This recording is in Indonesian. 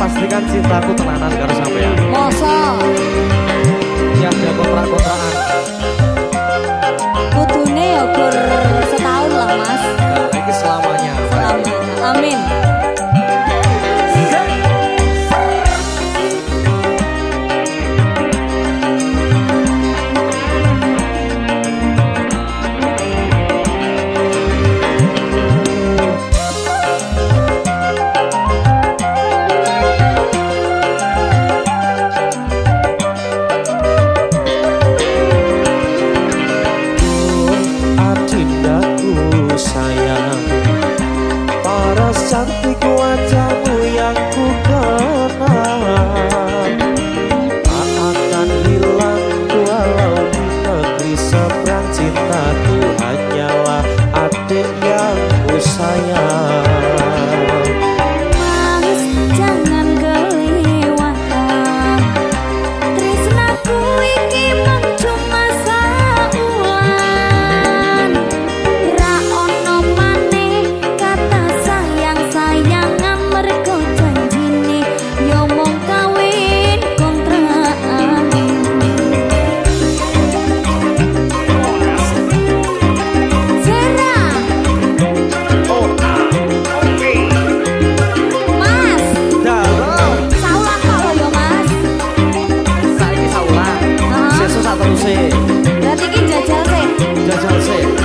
pastikan cintaku tenanan karo sampean. Masa Tiada kontrak-kontrakan. kudune ya gur setahun lah Mas. Nah, ini selamanya. Selamanya. Amin. Cantik wajahmu yang ku kenal, tak akan hilang walau di negeri seberang. Cintaku hanyalah adik yang ku sayang. Mas jangan kelewatan, tresnaku iki mung cuma saulan. Ra ono maneh kata sayangan mergo janjine yo mung kawin kontrakan. Zera Mas Dalam saulan kok yo Mas. saiki saulan. Heeh. Sesuk sak teruse. Berarti iki jajal sih. Jajal sih.